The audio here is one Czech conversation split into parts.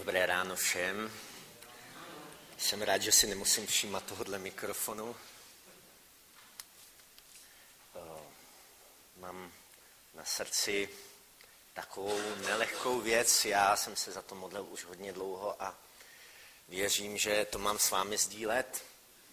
Dobré ráno všem. Jsem rád, že si nemusím všímat tohohle mikrofonu. Mám na srdci takovou nelehkou věc. Já jsem se za to modlil už hodně dlouho a věřím, že to mám s vámi sdílet.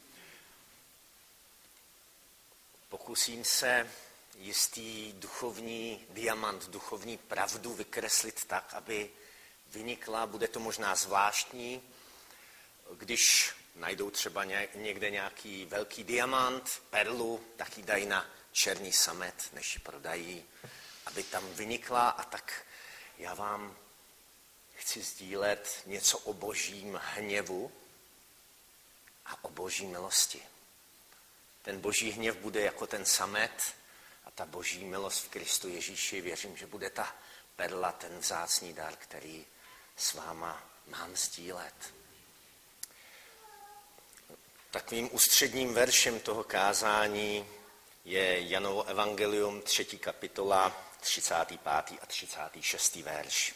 Pokusím se jistý duchovní diamant, duchovní pravdu vykreslit tak, aby vynikla. Bude to možná zvláštní, když najdou třeba někde nějaký velký diamant, perlu, tak ji dají na černý samet, než ji prodají, aby tam vynikla. A tak já vám chci sdílet něco o božím hněvu a o boží milosti. Ten boží hněv bude jako ten samet a ta boží milost v Kristu Ježíši, věřím, že bude ta perla, ten vzácný dar, který s váma mám sdílet. Takovým ústředním veršem toho kázání je Janovo evangelium, 3. kapitola, 35. a 36. verš.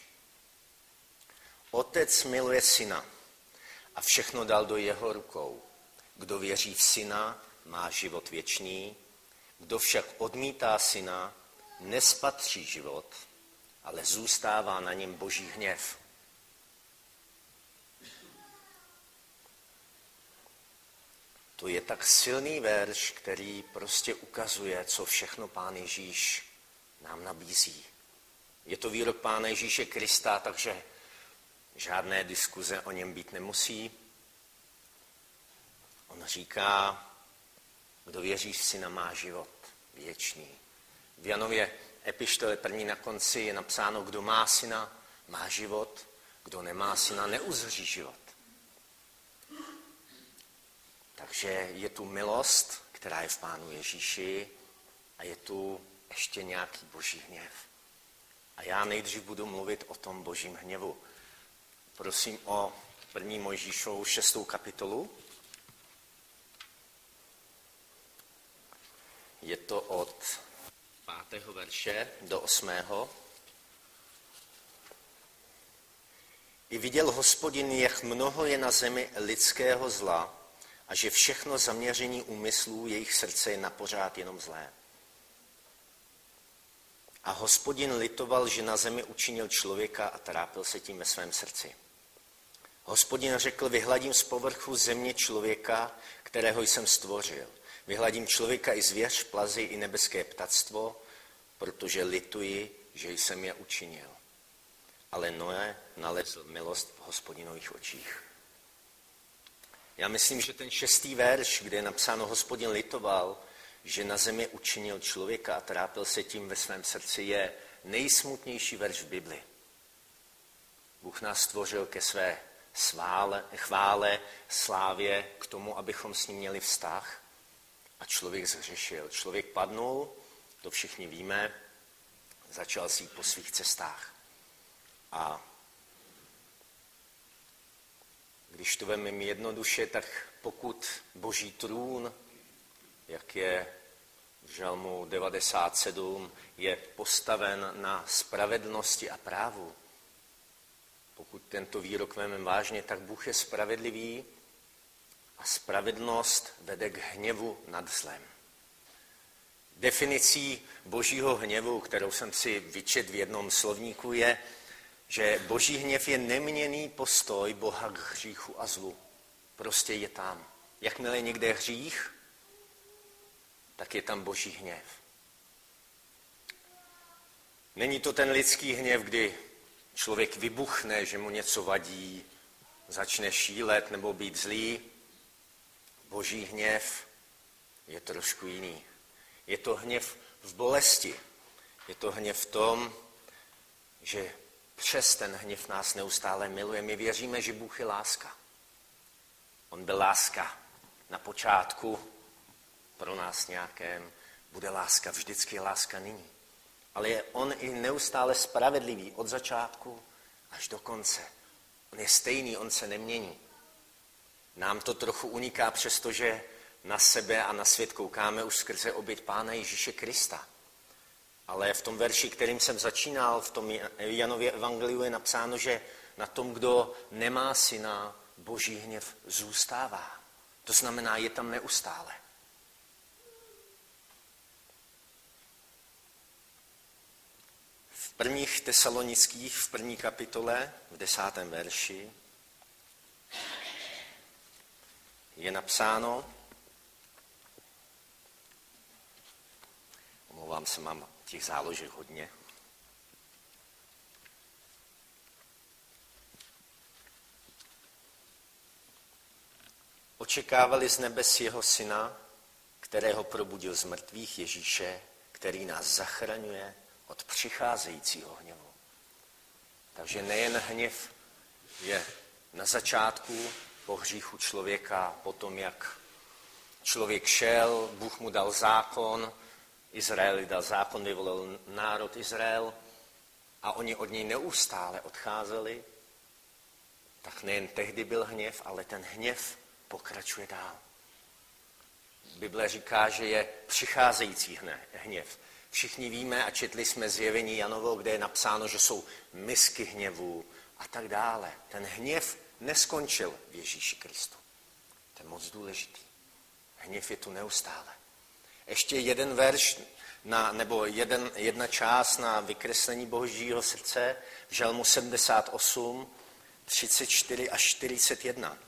Otec miluje syna a všechno dal do jeho rukou. Kdo věří v syna, má život věčný, kdo však odmítá syna, nespatří život, ale zůstává na něm boží hněv. To je tak silný verš, který prostě ukazuje, co všechno Pán Ježíš nám nabízí. Je to výrok Pána Ježíše Krista, takže žádné diskuze o něm být nemusí. On říká, kdo věří v syna, má život věčný. V Janově epištole první na konci je napsáno, kdo má syna, má život, kdo nemá syna, neuzří život. Takže je tu milost, která je v Pánu Ježíši a je tu ještě nějaký boží hněv. A já nejdřív budu mluvit o tom božím hněvu. Prosím o 1. Mojžíšovu 6. kapitolu. Je to od 5. verše do 8. I viděl Hospodin, jak mnoho je na zemi lidského zla, a že všechno zaměření úmyslů jejich srdce je napořád jenom zlé. A Hospodin litoval, že na zemi učinil člověka a trápil se tím ve svém srdci. Hospodin řekl, vyhladím z povrchu země člověka, kterého jsem stvořil. Vyhladím člověka i zvěř, plazy, i nebeské ptactvo, protože lituji, že jsem je učinil. Ale Noé nalezl milost v Hospodinových očích. Já myslím, že ten 6. verš, kde je napsáno Hospodin litoval, že na zemi učinil člověka a trápil se tím ve svém srdci, je nejsmutnější verš v Bibli. Bůh nás stvořil ke své chvále, slávě, k tomu, abychom s ním měli vztah. A člověk zhřešil. Člověk padnul, to všichni víme, začal si jít po svých cestách. A když to vezmeme jednoduše, tak pokud boží trůn, jak je v Žalmu 97, je postaven na spravedlnosti a právu, pokud tento výrok vezmeme vážně, tak Bůh je spravedlivý a spravedlnost vede k hněvu nad zlem. Definicí božího hněvu, kterou jsem si vyčetl v jednom slovníku, je, že boží hněv je neměnný postoj Boha k hříchu a zlu. Prostě je tam. Jakmile je někde hřích, tak je tam boží hněv. Není to ten lidský hněv, kdy člověk vybuchne, že mu něco vadí, začne šílet nebo být zlý. Boží hněv je trošku jiný. Je to hněv v bolesti. Je to hněv v tom, že přes ten hněv nás neustále miluje. My věříme, že Bůh je láska. On byl láska na počátku, pro nás nějakém, bude láska, vždycky je láska nyní. Ale je on i neustále spravedlivý od začátku až do konce. On je stejný, on se nemění. Nám to trochu uniká, přestože na sebe a na svět koukáme už skrze oběť Pána Ježíše Krista. Ale v tom verši, kterým jsem začínal, v tom Janově evangeliu je napsáno, že na tom, kdo nemá syna, Boží hněv zůstává. To znamená, je tam neustále. V prvních Tesalonických, v 1. kapitole, v 10. verši, je napsáno, omlouvám se, mám těch záložek hodně. Očekávali z nebes jeho syna, kterého probudil z mrtvých, Ježíše, který nás zachraňuje od přicházejícího hněvu. Takže nejen hněv je na začátku po hříchu člověka, potom jak člověk šel, Bůh mu dal zákon, Izraeli dal zákon, vyvolil národ Izrael a oni od něj neustále odcházeli, tak nejen tehdy byl hněv, ale ten hněv pokračuje dál. Bible říká, že je přicházející hněv. Všichni víme a četli jsme Zjevení Janovo, kde je napsáno, že jsou misky hněvu a tak dále. Ten hněv neskončil v Ježíši Kristu. To je moc důležitý. Hněv je tu neustále. Ještě jeden verš, jedna část na vykreslení Božího srdce v Žalmu 78, 34 až 41.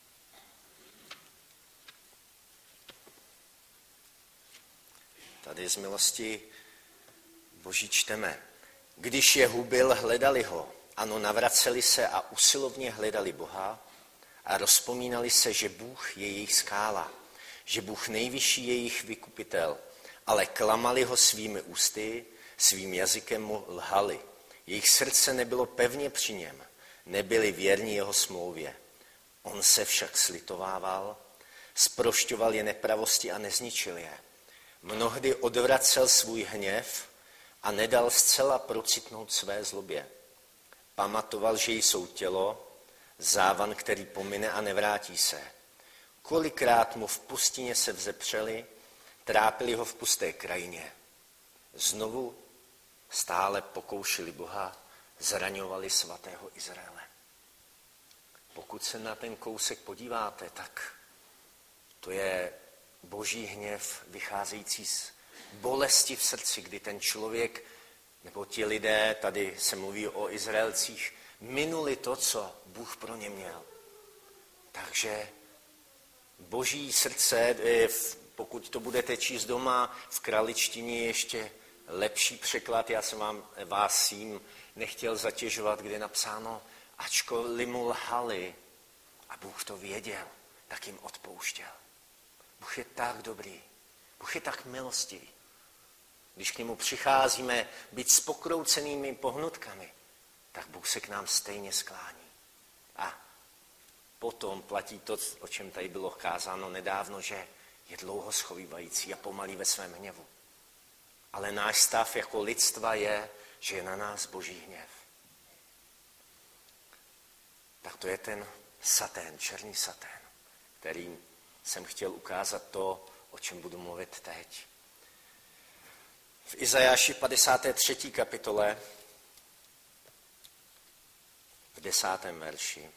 Tady z milosti Boží čteme. Když je hubil, hledali ho. Ano, navraceli se a usilovně hledali Boha a rozpomínali se, že Bůh je jejich skála, že Bůh nejvyšší je jejich vykupitel, ale klamali ho svými ústy, svým jazykem mu lhali. Jejich srdce nebylo pevně při něm, nebyli věrní jeho smlouvě. On se však slitovával, zprošťoval je nepravosti a nezničil je. Mnohdy odvracel svůj hněv a nedal zcela procitnout své zlobě. Pamatoval, že jsou tělo, závan, který pomine a nevrátí se. Kolikrát mu v pustině se vzepřeli, trápili ho v pusté krajině. Znovu stále pokoušeli Boha, zraňovali svatého Izraele. Pokud se na ten kousek podíváte, tak to je Boží hněv vycházející z bolesti v srdci, kdy ten člověk, nebo ti lidé, tady se mluví o Izraelcích, minuli to, co Bůh pro ně měl. Takže Boží srdce, pokud to budete číst doma, v kraličtině je ještě lepší překlad, já jsem vás jim nechtěl zatěžovat, kde je napsáno, ačkoliv mu lhali a Bůh to věděl, tak jim odpouštěl. Bůh je tak dobrý, Bůh je tak milostivý. Když k němu přicházíme být s pokroucenými pohnutkami, tak Bůh se k nám stejně sklání. A potom platí to, o čem tady bylo kázáno nedávno, že je dlouho schovývající a pomalý ve svém hněvu. Ale náš stav jako lidstva je, že je na nás Boží hněv. Tak to je ten satén, černý satén, který jsem chtěl ukázat to, o čem budu mluvit teď. V Izajáši 53. kapitole, v 10. verši,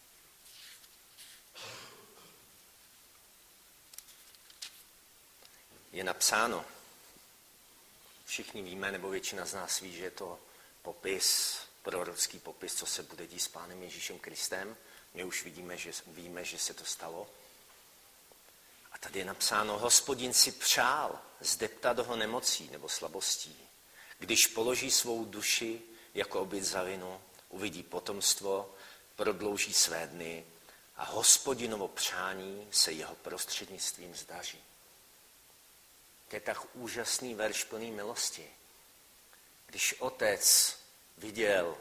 je napsáno, všichni víme, nebo většina z nás ví, že je to popis, prorocký popis, co se bude dít s Pánem Ježíšem Kristem. My už víme, že se to stalo. A tady je napsáno, Hospodin si přál zdeptat ho nemocí nebo slabostí. Když položí svou duši jako oběť za vinu, uvidí potomstvo, prodlouží své dny a Hospodinovo přání se jeho prostřednictvím zdaří. To je tak úžasný verš plný milosti. Když otec viděl,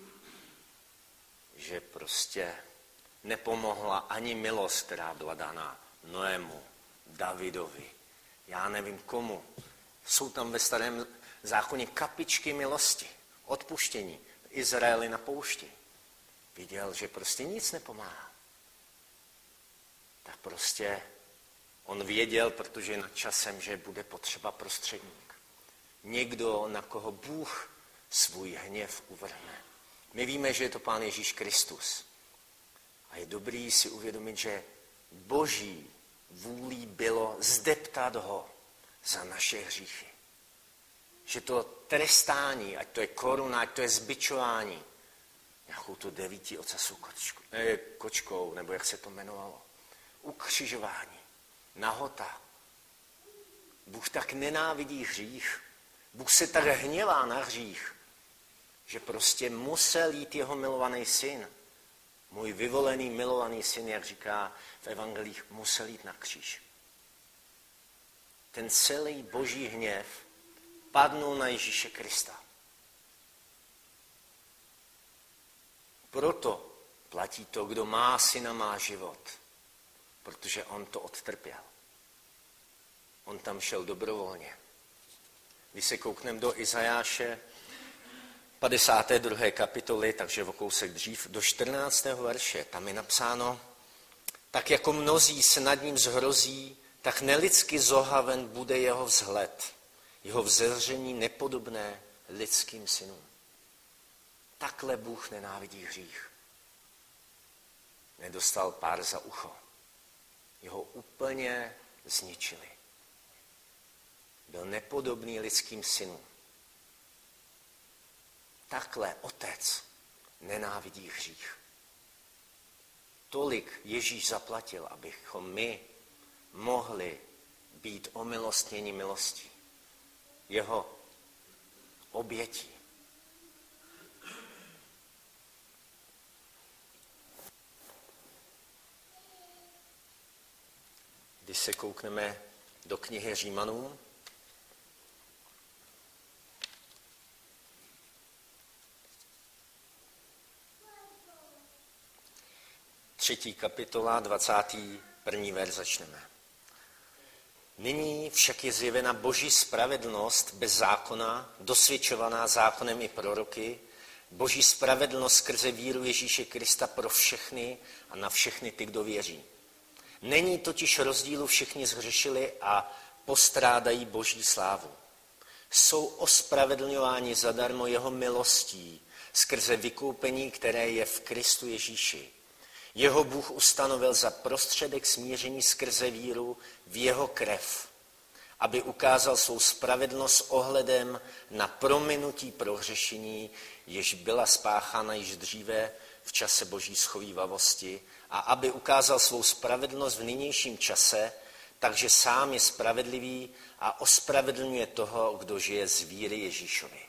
že prostě nepomohla ani milost, která byla dána Noému, Davidovi, já nevím komu. Jsou tam ve Starém zákoně kapičky milosti, odpuštění. Izraeli na poušti. Viděl, že prostě nic nepomáhá. Tak prostě on věděl, protože je nad časem, že bude potřeba prostředník. Někdo, na koho Bůh svůj hněv uvrhne. My víme, že je to Pán Ježíš Kristus. A je dobrý si uvědomit, že Boží vůlí bylo zdeptat ho za naše hříchy. Že to trestání, ať to je koruna, ať to je zbičování, nějakou tu 9 ocasů kočkou, nebo jak se to jmenovalo, ukřižování, nahota. Bůh tak nenávidí hřích, Bůh se tak hněvá na hřích, že prostě musel jít jeho milovaný syn, můj vyvolený, milovaný syn, jak říká v evangelích, musel jít na kříž. Ten celý boží hněv padnul na Ježíše Krista. Proto platí to, kdo má syna, má život, protože on to odtrpěl. On tam šel dobrovolně. Když se koukneme do Izajáše 52. kapitoly, takže o kousek dřív, do 14. verše, tam je napsáno, tak jako mnozí se nad ním zhrozí, tak nelidsky zohaven bude jeho vzhled, jeho vzezření nepodobné lidským synům. Takhle Bůh nenávidí hřích. Nedostal pár za ucho. Jeho úplně zničili. Byl nepodobný lidským synům. Takhle Otec nenávidí hřích. Tolik Ježíš zaplatil, abychom my mohli být omilostněni milostí. Jeho obětí. Když se koukneme do knihy Římanům, 3. kapitola, 21. verš začneme. Nyní však je zjevena Boží spravedlnost bez zákona, dosvědčovaná zákonem i proroky, Boží spravedlnost skrze víru Ježíše Krista pro všechny a na všechny ty, kdo věří. Není totiž rozdílu, všichni zhřešili a postrádají Boží slávu. Jsou ospravedlňováni zadarmo jeho milostí skrze vykoupení, které je v Kristu Ježíši. Jeho Bůh ustanovil za prostředek smíření skrze víru v jeho krev, aby ukázal svou spravedlnost s ohledem na prominutí prohřešení, jež byla spáchána již dříve v čase Boží schovívavosti, a aby ukázal svou spravedlnost v nynějším čase, takže sám je spravedlivý a ospravedlňuje toho, kdo žije z víry Ježíšovi.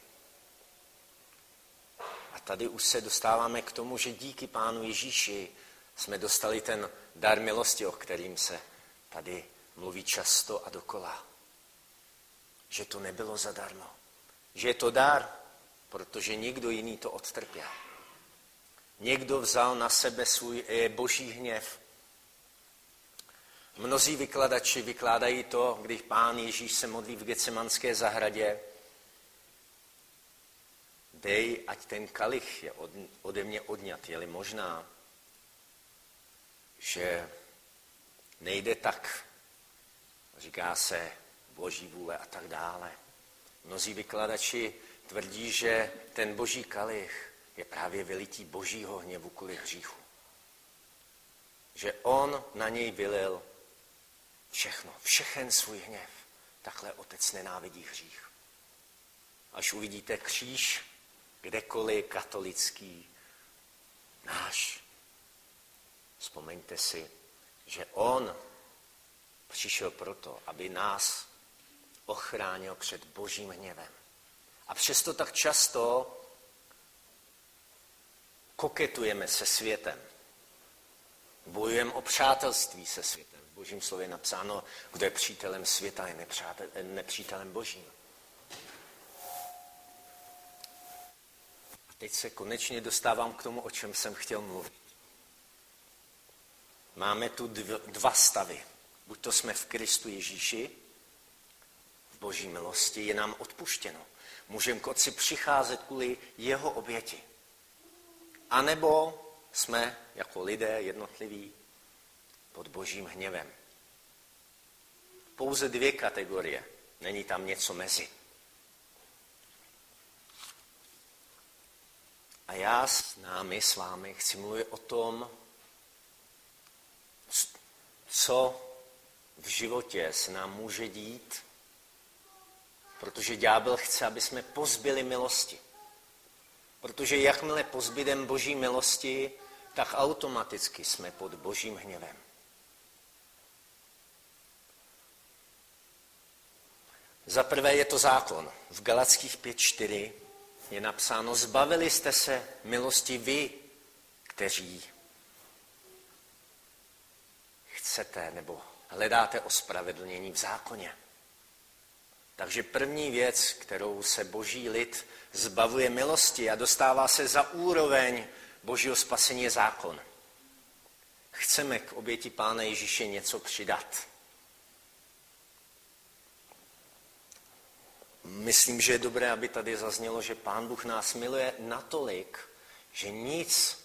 A tady už se dostáváme k tomu, že díky Pánu Ježíši jsme dostali ten dar milosti, o kterým se tady mluví často a dokola. Že to nebylo zadarmo. Že je to dar, protože někdo jiný to odtrpěl. Někdo vzal na sebe svůj boží hněv. Mnozí vykladači vykládají to, když Pán Ježíš se modlí v Getsemanské zahradě. Dej, ať ten kalich je ode mě odňat, je-li možná, že nejde tak, říká se boží vůle a tak dále. Mnozí vykladači tvrdí, že ten boží kalich je právě vylití božího hněvu kvůli hříchu. Že on na něj vylil všechen svůj hněv. Takhle Otec nenávidí hřích. Až uvidíte kříž, kdekoliv katolický, náš, vzpomeňte si, že on přišel proto, aby nás ochránil před božím hněvem. A přesto tak často koketujeme se světem. Bojujeme o přátelství se světem. V Božím slově je napsáno, kdo je přítelem světa, je nepřítelem božím. A teď se konečně dostávám k tomu, o čem jsem chtěl mluvit. Máme tu dva stavy. Buď to jsme v Kristu Ježíši, v boží milosti, je nám odpuštěno. Můžeme k Otci přicházet kvůli jeho oběti. A nebo jsme jako lidé jednotliví pod božím hněvem. Pouze dvě kategorie. Není tam něco mezi. A já s vámi chci mluvit o tom, co v životě se nám může dít, protože ďábel chce, aby jsme pozbyli milosti. Protože jakmile pozbydeme Boží milosti, tak automaticky jsme pod Božím hněvem. Za prvé je to zákon. V Galatských 5:4 je napsáno: zbavili jste se milosti vy, kteří chcete nebo hledáte ospravedlnění v zákoně. Takže první věc, kterou se Boží lid zbavuje milosti a dostává se za úroveň Božího spasení, je zákon. Chceme k oběti Pána Ježíše něco přidat. Myslím, že je dobré, aby tady zaznělo, že Pán Bůh nás miluje natolik, že nic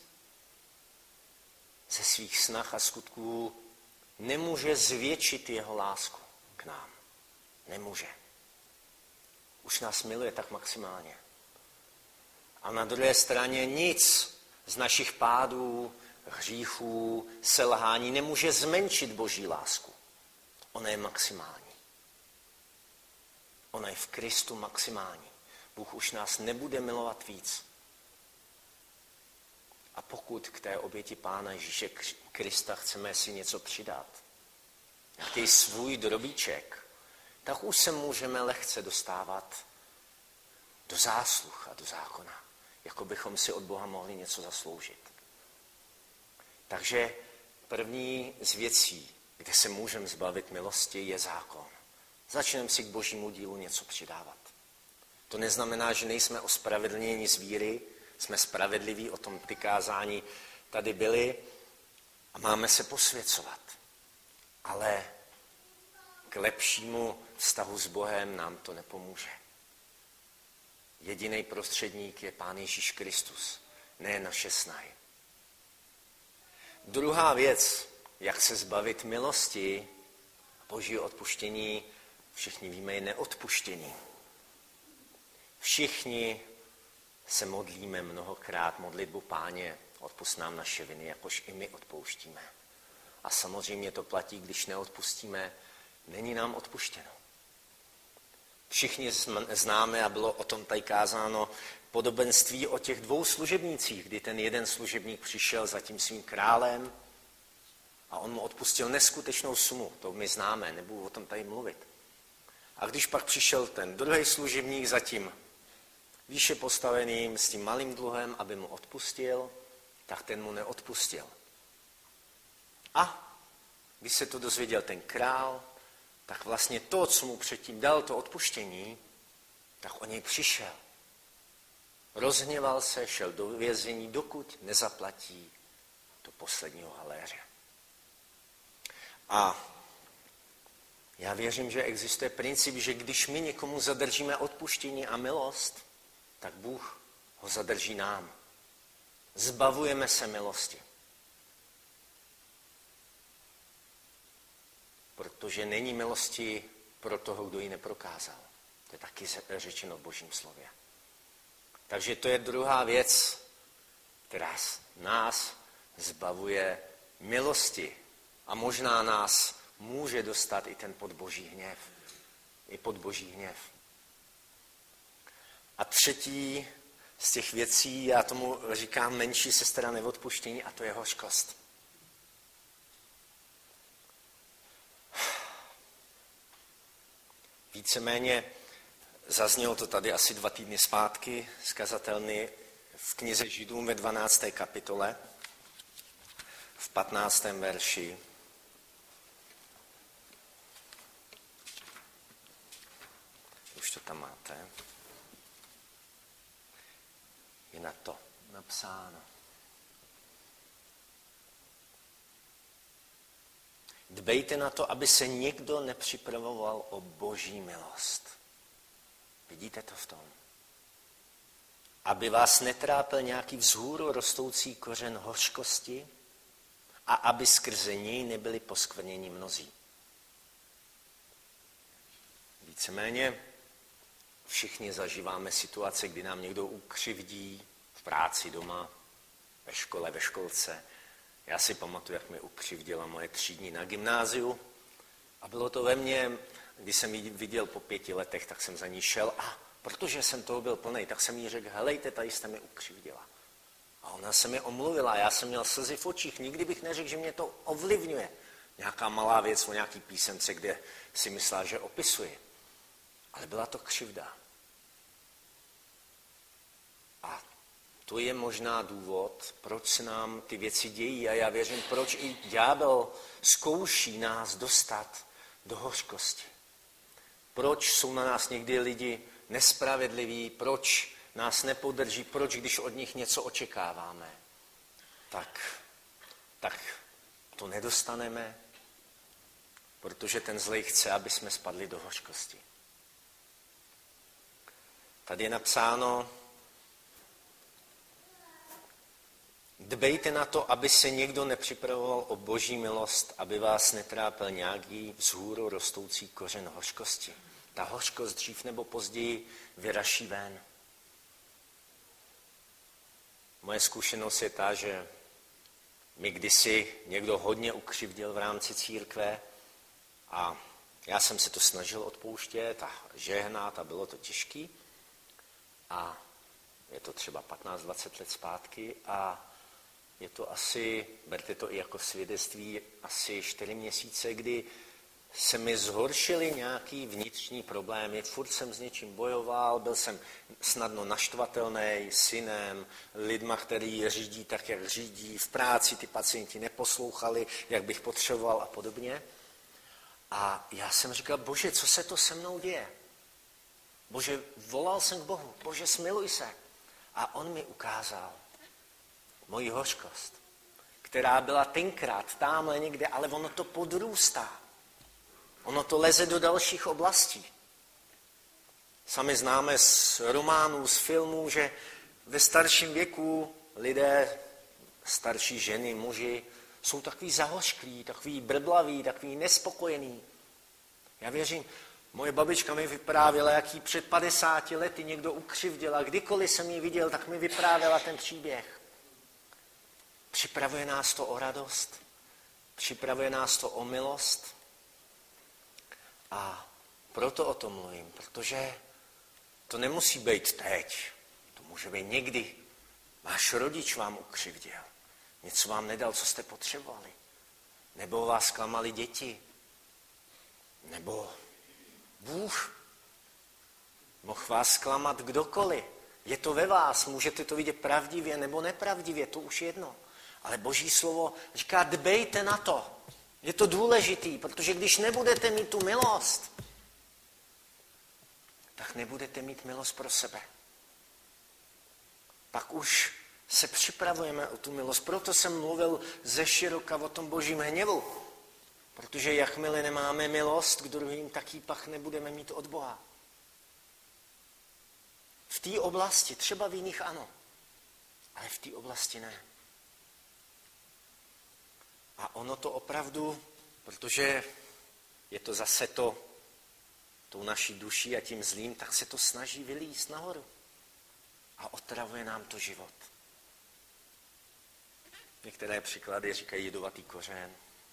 ze svých snah a skutků nemůže zvětšit jeho lásku k nám. Nemůže. Už nás miluje tak maximálně. A na druhé straně nic z našich pádů, hříchů, selhání nemůže zmenšit Boží lásku. Ona je maximální. Ona je v Kristu maximální. Bůh už nás nebude milovat víc. A pokud k té oběti Pána Ježíše Krista chceme si něco přidat, nějaký svůj drobíček, tak už se můžeme lehce dostávat do zásluh a do zákona, jako bychom si od Boha mohli něco zasloužit. Takže první z věcí, kde se můžeme zbavit milosti, je zákon. Začneme si k Božímu dílu něco přidávat. To neznamená, že nejsme ospravedlněni z víry, jsme spravedliví, o tom ty kázání tady byly a máme se posvěcovat. Ale k lepšímu vztahu s Bohem nám to nepomůže. Jediný prostředník je Pán Ježíš Kristus, ne naše snahy. Druhá věc, jak se zbavit milosti a Božího odpuštění, všichni víme, je neodpuštění. Všichni se modlíme mnohokrát modlitbu: Páně, odpusť nám naše viny, jakož i my odpouštíme. A samozřejmě to platí, když neodpustíme, není nám odpuštěno. Všichni známe, a bylo o tom tady kázáno, podobenství o těch dvou služebnících, kdy ten jeden služebník přišel za tím svým králem a on mu odpustil neskutečnou sumu. To my známe, nebudu o tom tady mluvit. A když pak přišel ten druhý služebník za tím výše postaveným s tím malým dluhem, aby mu odpustil, tak ten mu neodpustil. A když se to dozvěděl ten král, tak vlastně to, co mu předtím dal, to odpuštění, tak o něj přišel. Rozhněval se, šel do vězení, dokud nezaplatí do posledního haléře. A já věřím, že existuje princip, že když my někomu zadržíme odpuštění a milost, tak Bůh ho zadrží nám. Zbavujeme se milosti. Protože není milosti pro toho, kdo ji neprokázal. To je taky řečeno v Božím slově. Takže to je druhá věc, která nás zbavuje milosti. A možná nás může dostat i ten pod Boží hněv. I pod Boží hněv. A třetí z těch věcí, já tomu říkám menší sestra neodpuštění, a to je hořkost. Víceméně zaznělo to tady asi 2 týdny zpátky z kazatelny v knize Židům ve 12. kapitole, v 15. verši. Už to tam máte. Je na to napsáno. Dbejte na to, aby se nikdo nepřipravoval o Boží milost. Vidíte to v tom? Aby vás netrápil nějaký vzhůru rostoucí kořen hořkosti a aby skrze něj nebyli poskvrněni mnozí. Víceméně všichni zažíváme situace, kdy nám někdo ukřivdí, v práci, doma, ve škole, ve školce. Já si pamatuju, jak mě ukřivdila moje třídní na gymnáziu a bylo to ve mně, když jsem ji viděl po 5 letech, tak jsem za ní šel a protože jsem toho byl plnej, tak jsem jí řekl, helejte, tady jste mi ukřivdila. A ona se mi omluvila, já jsem měl slzy v očích, nikdy bych neřekl, že mě to ovlivňuje. Nějaká malá věc o nějaký písemce, kde si myslela, že opisuje. Ale byla to křivda. A to je možná důvod, proč se nám ty věci dějí a já věřím, proč i ďábel zkouší nás dostat do hořkosti. Proč jsou na nás někdy lidi nespravedliví, proč nás nepodrží, proč když od nich něco očekáváme, tak to nedostaneme, protože ten zlej chce, aby jsme spadli do hořkosti. Tady je napsáno, dbejte na to, aby se někdo nepřipravoval o boží milost, aby vás netrápil nějaký vzhůru rostoucí kořen hořkosti. Ta hořkost dřív nebo později vyraší ven. Moje zkušenost je ta, že mi kdysi někdo hodně ukřivdil v rámci církve a já jsem se to snažil odpouštět a žehnat a bylo to těžký. A je to třeba 15-20 let zpátky a je to asi, berte to i jako svědectví, asi 4 měsíce, kdy se mi zhoršily nějaký vnitřní problémy. Furt jsem s něčím bojoval, byl jsem snadno naštvatelný synem, lidma, který řídí tak, jak řídí, v práci ty pacienti neposlouchali, jak bych potřeboval a podobně. A já jsem říkal, Bože, co se to se mnou děje? Bože, volal jsem k Bohu, Bože, smiluj se. A on mi ukázal moji hořkost, která byla tenkrát támhle někde, ale ono to podrůstá. Ono to leze do dalších oblastí. Sami známe z románů, z filmů, že ve starším věku lidé, starší ženy, muži, jsou takový zahořklí, takový brblaví, takový nespokojení. Já věřím, moje babička mi vyprávěla, jak jí před 50 lety někdo ukřivděl. Kdykoliv jsem ji viděl, tak mi vyprávěla ten příběh. Připravuje nás to o radost, připravuje nás to o milost. A proto o tom mluvím, protože to nemusí být teď. To může být někdy. Váš rodič vám ukřivděl. Něco vám nedal, co jste potřebovali. Nebo vás klamali děti. Nebo Bůh. Mohl vás klamat kdokoliv. Je to ve vás. Můžete to vidět pravdivě nebo nepravdivě. To už jedno. Ale Boží slovo říká, dbejte na to. Je to důležitý, protože když nebudete mít tu milost, tak nebudete mít milost pro sebe. Pak už se připravujeme o tu milost. Proto jsem mluvil ze široka o tom Božím hněvu. Protože jakmile nemáme milost k druhým, tak ji pak nebudeme mít od Boha. V té oblasti, třeba v jiných ano, ale v té oblasti ne. A ono to opravdu, protože je to zase tou naší duší a tím zlým, tak se to snaží vylízt nahoru. A otravuje nám to život. Některé příklady říkají jedovatý kořen.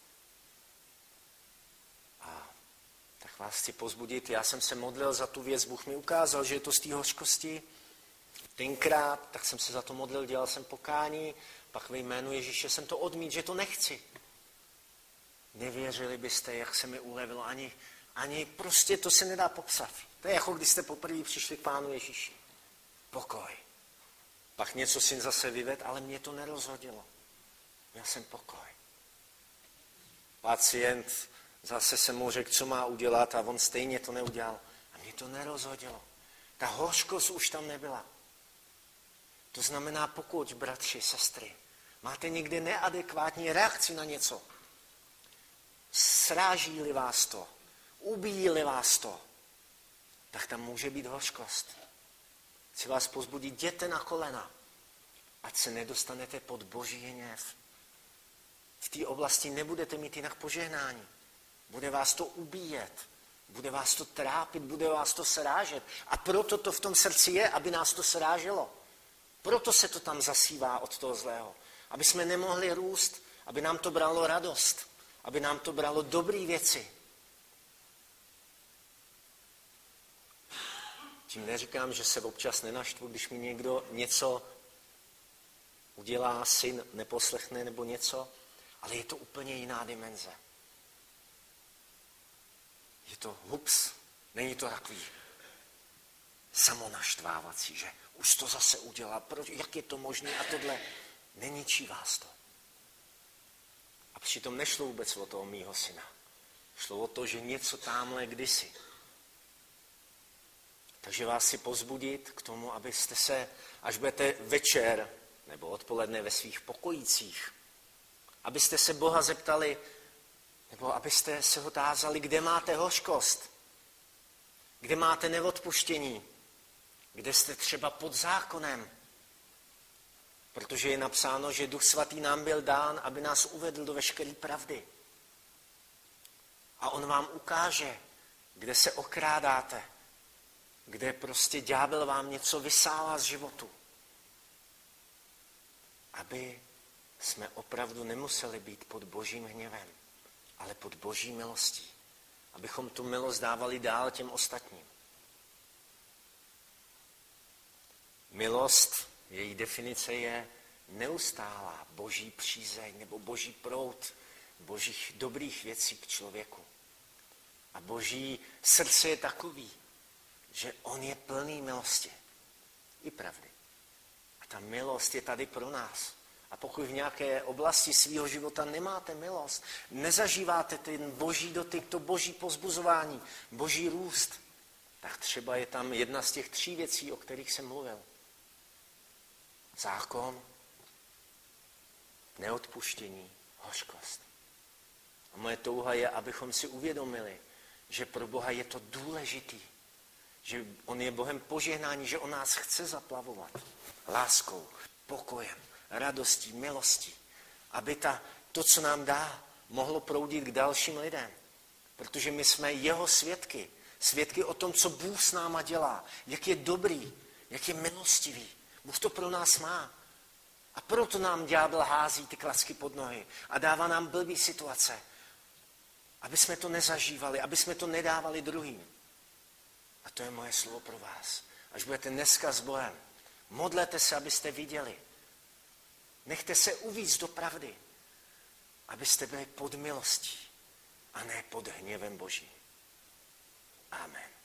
A tak vás chci pozbudit. Já jsem se modlil za tu věc, Bůh mi ukázal, že je to z té hořkosti. Tenkrát, tak jsem se za to modlil, dělal jsem pokání, pak ve jménu Ježíše jsem to odmít, že to nechci. Nevěřili byste, jak se mi ulevilo, ani prostě to se nedá popsat. To je jako když jste poprvé přišli k Pánu Ježíši. Pokoj. Pak něco syn zase vyvedl, ale mě to nerozhodilo. Měl jsem pokoj. Pacient zase se mu řekl, co má udělat a on stejně to neudělal. A mě to nerozhodilo. Ta hořkost už tam nebyla. To znamená, pokud, bratři, sestry, máte někde neadekvátní reakci na něco, sráží-li vás to, ubíjí-li vás to, tak tam může být hořkost. Chci vás pozbudit, jděte na kolena, ať se nedostanete pod Boží hněv. V té oblasti nebudete mít jinak požehnání. Bude vás to ubíjet, bude vás to trápit, bude vás to srážet. A proto to v tom srdci je, aby nás to sráželo. Proto se to tam zasívá od toho zlého. Aby jsme nemohli růst, aby nám to bralo radost, aby nám to bralo dobré věci. Tím neříkám, že se občas nenaštvu, když mi někdo něco udělá, syn neposlechne nebo něco, ale je to úplně jiná dimenze. Je to hups, není to takový samonaštvávací, že už to zase udělá, jak je to možné a tohle. Neničí vás to. A přitom nešlo vůbec o toho mýho syna. Šlo o to, že něco támhle kdysi. Takže vás chci povzbudit k tomu, abyste se, až budete večer nebo odpoledne ve svých pokojicích, abyste se Boha zeptali, nebo abyste se ho tázali, kde máte hořkost, kde máte neodpuštění, kde jste třeba pod zákonem. Protože je napsáno, že Duch Svatý nám byl dán, aby nás uvedl do veškeré pravdy. A on vám ukáže, kde se okrádáte, kde prostě ďábel vám něco vysává z životu. Aby jsme opravdu nemuseli být pod Božím hněvem, ale pod Boží milostí. Abychom tu milost dávali dál těm ostatním. Milost, její definice je neustálá Boží přízeň nebo Boží proud Božích dobrých věcí k člověku. A Boží srdce je takový, že on je plný milosti i pravdy. A ta milost je tady pro nás. A pokud v nějaké oblasti svého života nemáte milost, nezažíváte ten Boží dotyk, to Boží povzbuzování, Boží růst, tak třeba je tam jedna z těch 3 věcí, o kterých jsem mluvil. Zákon, neodpuštění, hořkost. A moje touha je, abychom si uvědomili, že pro Boha je to důležitý, že on je Bohem požehnání, že on nás chce zaplavovat láskou, pokojem, radostí, milostí, aby to, co nám dá, mohlo proudit k dalším lidem. Protože my jsme jeho svědky. Svědky o tom, co Bůh s náma dělá, jak je dobrý, jak je milostivý. Bůh to pro nás má. A proto nám ďábel hází ty klacky pod nohy a dává nám blbý situace, aby jsme to nezažívali, aby jsme to nedávali druhým. A to je moje slovo pro vás. Až budete dneska s Bohem, modlete se, abyste viděli. Nechte se uvíct do pravdy, abyste byli pod milostí a ne pod hněvem Božím. Amen.